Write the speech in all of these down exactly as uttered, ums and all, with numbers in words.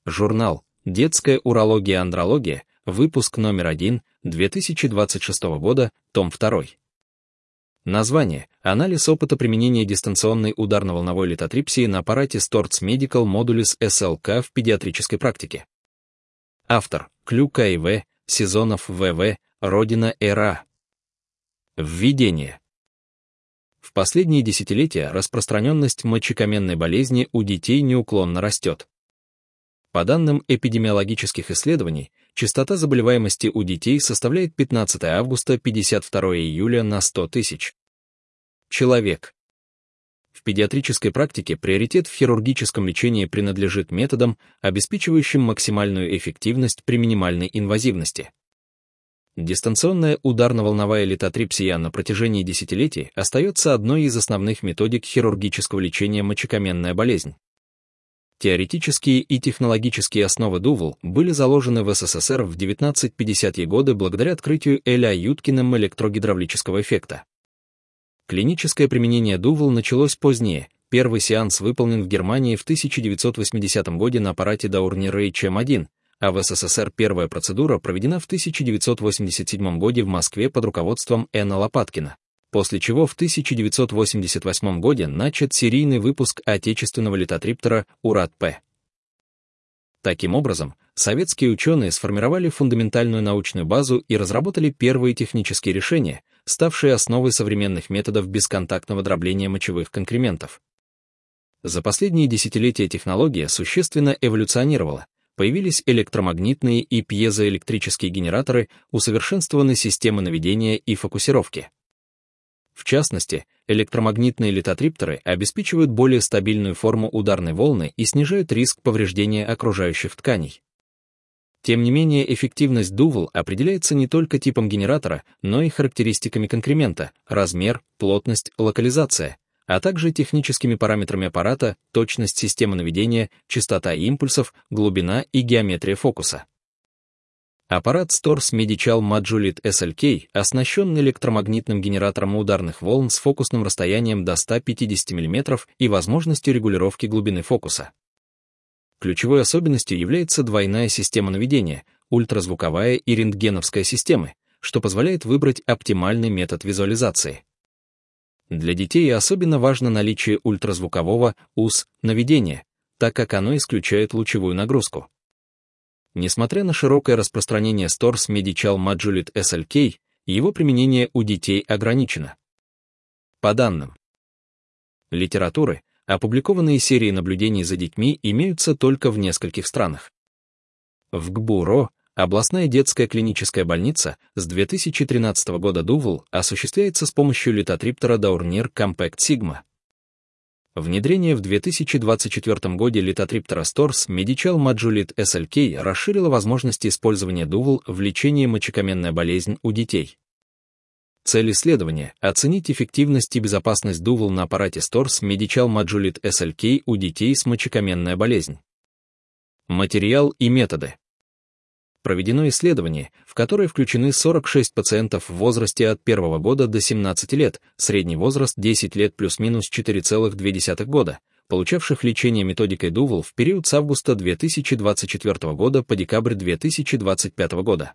Журнал «Детская урология и андрология», выпуск номер один, две тысячи двадцать шестого года, том второй. Название. Анализ опыта применения дистанционной ударно-волновой литотрипсии на аппарате Storz Medical Modulis эс эл ка в педиатрической практике. Автор. Клюк А И В, Сезонов В В, Родина Р А. Введение. В последние десятилетия распространенность мочекаменной болезни у детей неуклонно растет. По данным эпидемиологических исследований, частота заболеваемости у детей составляет пятнадцатое августа — пятьдесят второе июля на сто тысяч. Человек. В педиатрической практике приоритет в хирургическом лечении принадлежит методам, обеспечивающим максимальную эффективность при минимальной инвазивности. Дистанционная ударно-волновая литотрипсия на протяжении десятилетий остается одной из основных методик хирургического лечения мочекаменная болезнь. Теоретические и технологические основы ДУВЛ были заложены в эс эс эс эр в девятнадцатые пятидесятые годы благодаря открытию Эля Юткиным электрогидравлического эффекта. Клиническое применение ДУВЛ началось позднее. Первый сеанс выполнен в Германии в тысяча девятьсот восьмидесятом году на аппарате Даурнер Эйч Эм один, а в эс эс эс эр первая процедура проведена в тысяча девятьсот восемьдесят седьмом году в Москве под руководством Н. Лопаткина, после чего в тысяча девятьсот восемьдесят восьмом году начат серийный выпуск отечественного литотриптора УРАТ-П. Таким образом, советские ученые сформировали фундаментальную научную базу и разработали первые технические решения, ставшие основой современных методов бесконтактного дробления мочевых конкрементов. За последние десятилетия технология существенно эволюционировала, появились электромагнитные и пьезоэлектрические генераторы, усовершенствованы системы наведения и фокусировки. В частности, электромагнитные литотрипторы обеспечивают более стабильную форму ударной волны и снижают риск повреждения окружающих тканей. Тем не менее, эффективность ДУВЛ определяется не только типом генератора, но и характеристиками конкремента, размер, плотность, локализация, а также техническими параметрами аппарата, точность системы наведения, частота импульсов, глубина и геометрия фокуса. Аппарат Storz Medical Modulis эс эл ка оснащен электромагнитным генератором ударных волн с фокусным расстоянием до ста пятидесяти миллиметров и возможностью регулировки глубины фокуса. Ключевой особенностью является двойная система наведения, ультразвуковая и рентгеновская системы, что позволяет выбрать оптимальный метод визуализации. Для детей особенно важно наличие ультразвукового у эс наведения, так как оно исключает лучевую нагрузку. Несмотря на широкое распространение Storz Medical Modulis эс эл ка, его применение у детей ограничено. По данным литературы, опубликованные серии наблюдений за детьми имеются только в нескольких странах. В ГБУ-РО, областная детская клиническая больница, с две тысячи тринадцатого года ДУВЛ осуществляется с помощью литотриптора Даурнир Compact Sigma. Внедрение в две тысячи двадцать четвёртом году литотриптора Storz Medical Modulis эс эл ка расширило возможности использования ДУВЛ в лечении мочекаменной болезни у детей. Цель исследования – оценить эффективность и безопасность ДУВЛ на аппарате Storz Medical Modulis эс эл ка у детей с мочекаменной болезнью. Материал и методы. Проведено исследование, в которое включены сорок шесть пациентов в возрасте от первого года до семнадцати лет, средний возраст десять лет плюс-минус четыре целых две десятых года, получавших лечение методикой ДУВЛ в период с августа две тысячи двадцать четвёртого года по декабрь две тысячи двадцать пятого года.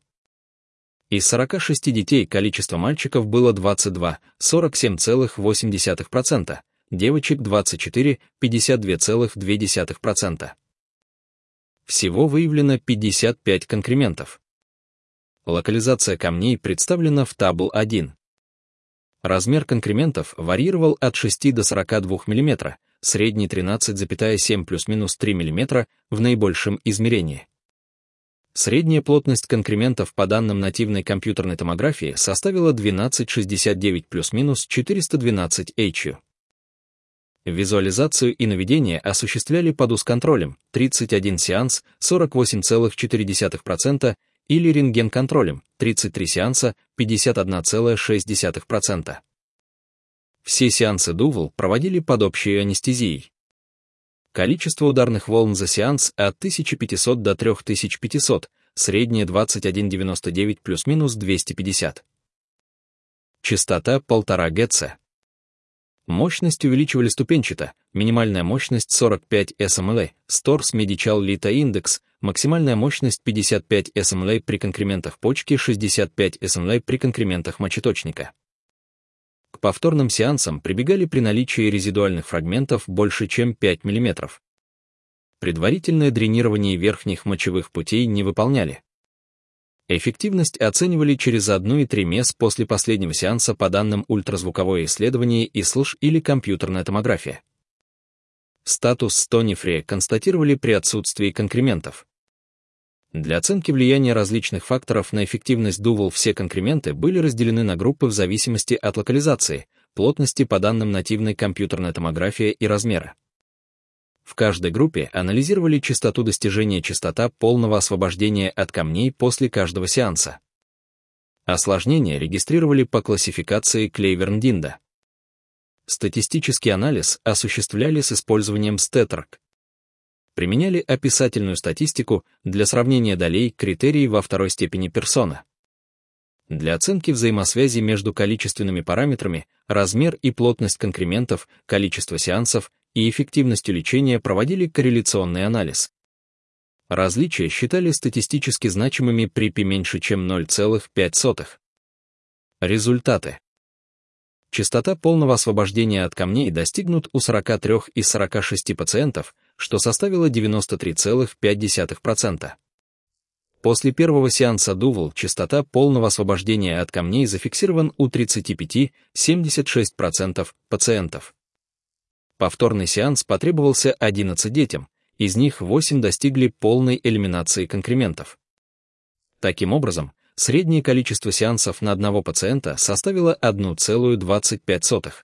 Из сорока шести детей количество мальчиков было двадцать два — сорок семь целых восемь десятых процента, девочек двадцать четыре — пятьдесят два целых две десятых процента. Всего выявлено пятьдесят пять конкрементов. Локализация камней представлена в табл один. Размер конкрементов варьировал от шести до сорока двух миллиметров, средний тринадцать целых семь плюс-минус три миллиметра в наибольшем измерении. Средняя плотность конкрементов по данным нативной компьютерной томографии составила двенадцать целых шестьдесят девять плюс-минус четыреста двенадцать эйч ю. Визуализацию и наведение осуществляли под УЗ-контролем тридцать один сеанс, сорок восемь целых четыре десятых процента, или рентген-контролем тридцать три сеанса, пятьдесят один целых шесть десятых процента. Все сеансы ДУВЛ проводили под общей анестезией. Количество ударных волн за сеанс от тысячи пятисот до трёх тысяч пятисот, среднее двадцать один целых девяносто девять плюс-минус двести пятьдесят. Частота полтора герца. Мощность увеличивали ступенчато, минимальная мощность сорок пять эсэмэл, Storz Medical Lita Index, максимальная мощность пятьдесят пять эсэмэл при конкрементах почки, шестьдесят пять эсэмэл при конкрементах мочеточника. К повторным сеансам прибегали при наличии резидуальных фрагментов больше, чем пять миллиметров. Предварительное дренирование верхних мочевых путей не выполняли. Эффективность оценивали через одну и три месяца после последнего сеанса по данным ультразвуковое исследование и СЛШ или компьютерная томография. Статус стонифрия констатировали при отсутствии конкрементов. Для оценки влияния различных факторов на эффективность Дувал все конкременты были разделены на группы в зависимости от локализации, плотности по данным нативной компьютерной томографии и размера. В каждой группе анализировали частоту достижения частота полного освобождения от камней после каждого сеанса. Осложнения регистрировали по классификации Клейверн-Динда. Статистический анализ осуществляли с использованием стетрок. Применяли описательную статистику для сравнения долей критерий во второй степени Персона. Для оценки взаимосвязи между количественными параметрами, размер и плотность конкрементов, количество сеансов и эффективностью лечения проводили корреляционный анализ. Различия считали статистически значимыми при π меньше, чем ноль целых пять сотых. Результаты. Частота полного освобождения от камней достигнут у сорока трёх из сорока шести пациентов, что составило девяносто три целых пять десятых процента. После первого сеанса Дувал частота полного освобождения от камней зафиксирован у тридцати пяти — семьдесят шесть процентов пациентов. Повторный сеанс потребовался одиннадцати детям, из них восемь достигли полной элиминации конкрементов. Таким образом, среднее количество сеансов на одного пациента составило одна целая двадцать пять сотых.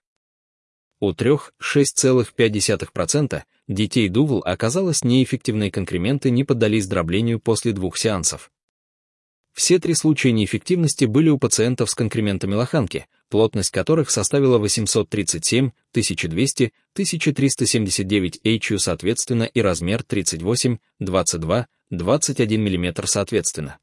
У трех — шесть целых пять десятых процента детей Дувал оказалось неэффективные конкременты не поддались дроблению после двух сеансов. Все три случая неэффективности были у пациентов с конкрементами лоханки, плотность которых составила восемьсот тридцать семь, тысяча двести, тысяча триста семьдесят девять эйч ю соответственно и размер тридцать восемь, двадцать два, двадцать один миллиметр соответственно.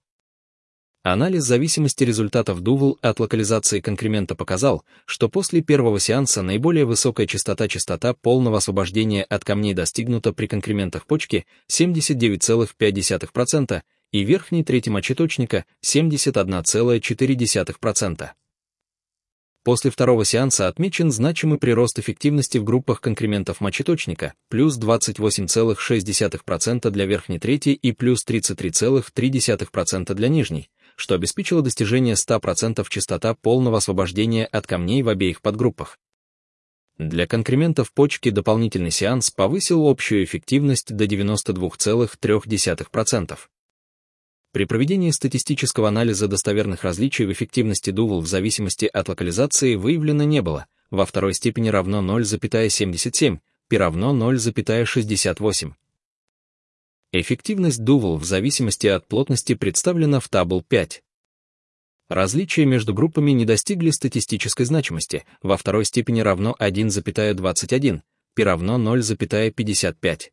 Анализ зависимости результатов Дувал от локализации конкремента показал, что после первого сеанса наиболее высокая частота частота полного освобождения от камней достигнута при конкрементах почки семьдесят девять целых пять десятых процента и верхней трети мочеточника семьдесят одна целая четыре десятых процента. После второго сеанса отмечен значимый прирост эффективности в группах конкрементов мочеточника, плюс двадцать восемь целых шесть десятых процента для верхней трети и плюс тридцать три целых три десятых процента для нижней, что обеспечило достижение ста процентов частота полного освобождения от камней в обеих подгруппах. Для конкрементов почки дополнительный сеанс повысил общую эффективность до девяноста двух целых трёх десятых процента. При проведении статистического анализа достоверных различий в эффективности Дувал в зависимости от локализации выявлено не было, во второй степени равно ноль целых семьдесят семь, π равно ноль целых шестьдесят восемь. Эффективность Дувал в зависимости от плотности представлена в табл пять. Различия между группами не достигли статистической значимости, во второй степени равно один целых двадцать один, π равно ноль целых пятьдесят пять.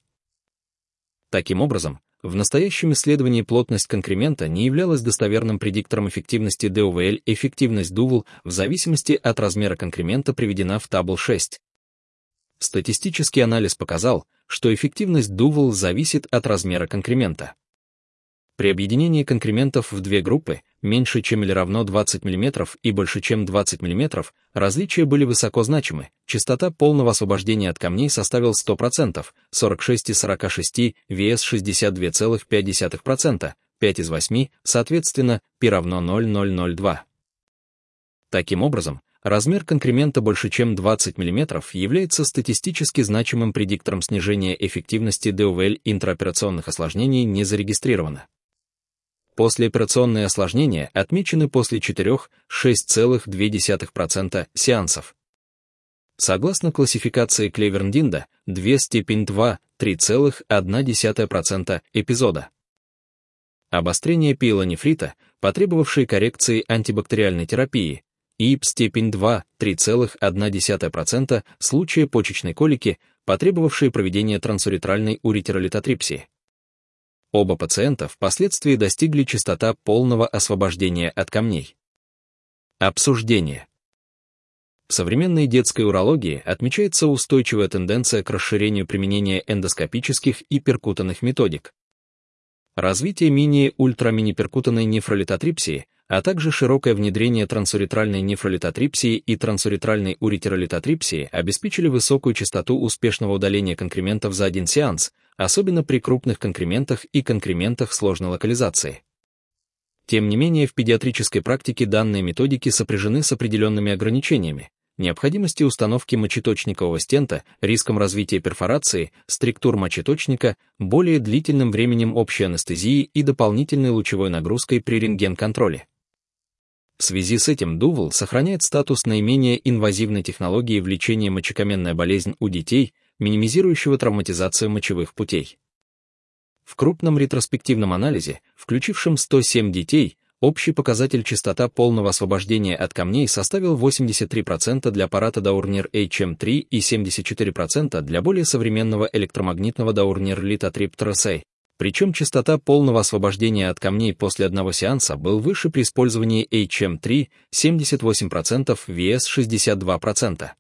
Таким образом, в настоящем исследовании плотность конкремента не являлась достоверным предиктором эффективности ДУВЛ. Эффективность Дувал в зависимости от размера конкремента приведена в табл шесть. Статистический анализ показал, что эффективность Дувал зависит от размера конкремента. При объединении конкрементов в две группы, меньше чем или равно двадцать миллиметров и больше чем двадцать миллиметров, различия были высоко значимы, частота полного освобождения от камней составил сто процентов, сорок шесть из сорока шести, вес шестьдесят два целых пять десятых процента, пять из восьми, соответственно, π равно ноль целых ноль ноль два. Таким образом, размер конкремента больше чем двадцать миллиметров является статистически значимым предиктором снижения эффективности ДУВЛ. Интраоперационных осложнений не зарегистрировано. Послеоперационные осложнения отмечены после четырёх — шесть целых две десятых процента сеансов. Согласно классификации Клейверн-Динда, две степень два — три целых одна десятая процента эпизода. Обострение пиелонефрита, потребовавшее коррекции антибактериальной терапии, и степень два — три целых одна десятая процента случая почечной колики, потребовавшие проведения трансуретральной уретеролитотрипсии. Оба пациента впоследствии достигли частота полного освобождения от камней. Обсуждение. В современной детской урологии отмечается устойчивая тенденция к расширению применения эндоскопических и перкутанных методик. Развитие мини-ультрамини-перкутанной нефролитотрипсии, а также широкое внедрение трансуретральной нефролитотрипсии и трансуретральной уретеролитотрипсии обеспечили высокую частоту успешного удаления конкрементов за один сеанс, особенно при крупных конкрементах и конкрементах сложной локализации. Тем не менее, в педиатрической практике данные методики сопряжены с определенными ограничениями: необходимости установки мочеточникового стента, риском развития перфорации, структур мочеточника, более длительным временем общей анестезии и дополнительной лучевой нагрузкой при рентген-контроле. В связи с этим Дувал сохраняет статус наименее инвазивной технологии в лечении мочекаменная болезнь у детей, минимизирующего травматизацию мочевых путей. В крупном ретроспективном анализе, включившем сто семь детей, общий показатель частота полного освобождения от камней составил восемьдесят три процента для аппарата Даурнир эйч эм три и семьдесят четыре процента для более современного электромагнитного Даурнир литотриптора Сэй. Причем частота полного освобождения от камней после одного сеанса был выше при использовании эйч эм три семьдесят восемь процентов, ви эс шестьдесят два процента.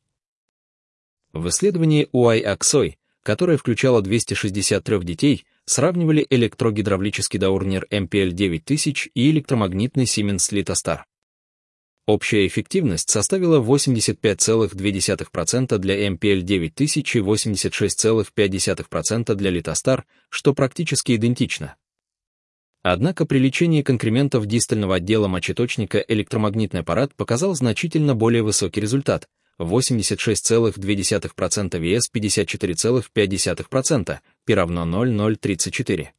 В исследовании ю ай-Аксой, которое включало двести шестьдесят три детей, сравнивали электрогидравлический Даурнир эм пи эл девять тысяч и электромагнитный Siemens LithoStar. Общая эффективность составила восемьдесят пять целых две десятых процента для эм пи эл девять тысяч и восемьдесят шесть целых пять десятых процента для LithoStar, что практически идентично. Однако при лечении конкрементов дистального отдела мочеточника электромагнитный аппарат показал значительно более высокий результат — восемьдесят шесть целых две десятых процента, ви эс пятьдесят четыре целых пять десятых процента, π равно ноль целых ноль тридцать четыре.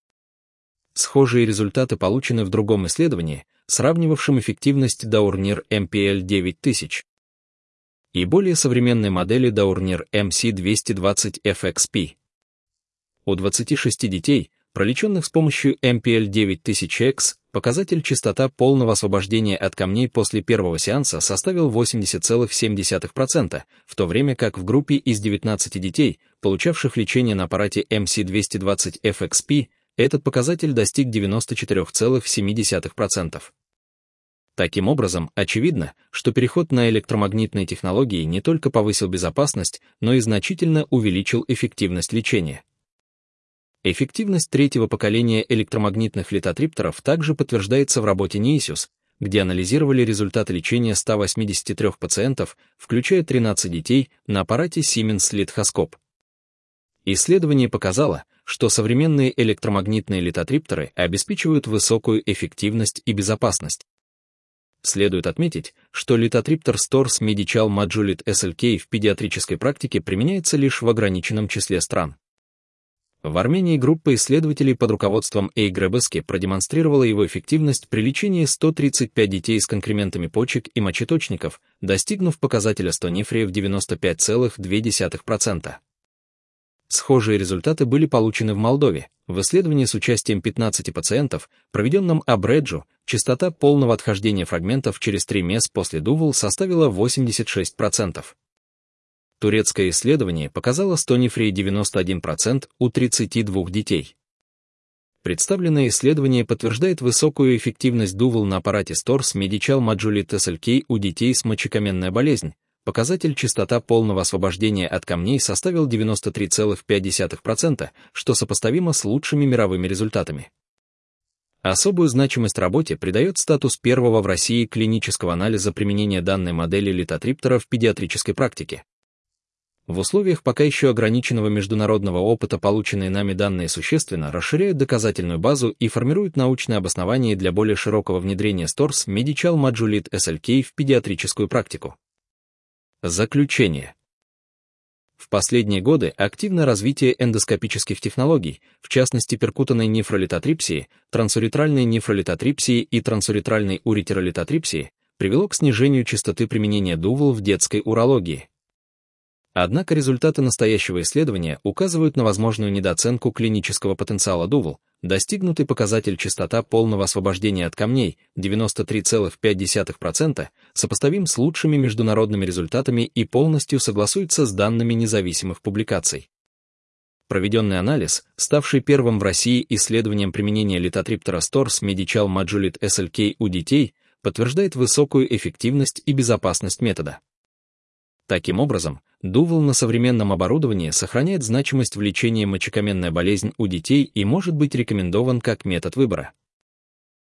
Схожие результаты получены в другом исследовании, сравнивавшем эффективность Даурнир эм пи эл девять тысяч и более современной модели Даурнир эм си двести двадцать эф икс пи. У двадцати шести детей, пролеченных с помощью эм пи эл девять тысяч икс, показатель частота полного освобождения от камней после первого сеанса составил восемьдесят целых семь десятых процента, в то время как в группе из девятнадцати детей, получавших лечение на аппарате эм си двести двадцать эф икс пи, этот показатель достиг девяноста четырёх целых семи десятых процента. Таким образом, очевидно, что переход на электромагнитные технологии не только повысил безопасность, но и значительно увеличил эффективность лечения. Эффективность третьего поколения электромагнитных литотрипторов также подтверждается в работе НИИСЮС, где анализировали результаты лечения ста восьмидесяти трёх пациентов, включая тринадцать детей, на аппарате Siemens LithoScope. Исследование показало, что современные электромагнитные литотрипторы обеспечивают высокую эффективность и безопасность. Следует отметить, что литотриптор Storz Medical Modulate эс эл кей в педиатрической практике применяется лишь в ограниченном числе стран. В Армении группа исследователей под руководством Эй Гребески продемонстрировала его эффективность при лечении ста тридцати пяти детей с конкрементами почек и мочеточников, достигнув показателя стонефрия в девяносто пять целых две десятых процента. Схожие результаты были получены в Молдове. В исследовании с участием пятнадцати пациентов, проведенном Абреджу, частота полного отхождения фрагментов через три месяца после Дувал составила восемьдесят шесть процентов. Турецкое исследование показало стонефрии девяносто один процент у тридцати двух детей. Представленное исследование подтверждает высокую эффективность Дувал на аппарате Storz Medical Modulate эс эл кей у детей с мочекаменной болезнью. Показатель частота полного освобождения от камней составил девяносто три целых пять десятых процента, что сопоставимо с лучшими мировыми результатами. Особую значимость работе придает статус первого в России клинического анализа применения данной модели литотриптора в педиатрической практике. В условиях пока еще ограниченного международного опыта полученные нами данные существенно расширяют доказательную базу и формируют научное обоснование для более широкого внедрения Storz Medical Modulate эс эл кей в педиатрическую практику. Заключение. В последние годы активное развитие эндоскопических технологий, в частности перкутанной нефролитотрипсии, трансуретральной нефролитотрипсии и трансуретральной уретеролитотрипсии, привело к снижению частоты применения Дувал в детской урологии. Однако результаты настоящего исследования указывают на возможную недооценку клинического потенциала Дувал. Достигнутый показатель частота полного освобождения от камней девяносто три целых пять десятых процента сопоставим с лучшими международными результатами и полностью согласуется с данными независимых публикаций. Проведенный анализ, ставший первым в России исследованием применения литотриптора Storz Medical Modulate эс эл кей у детей, подтверждает высокую эффективность и безопасность метода. Таким образом, Дувал на современном оборудовании сохраняет значимость в лечении мочекаменной болезни у детей и может быть рекомендован как метод выбора.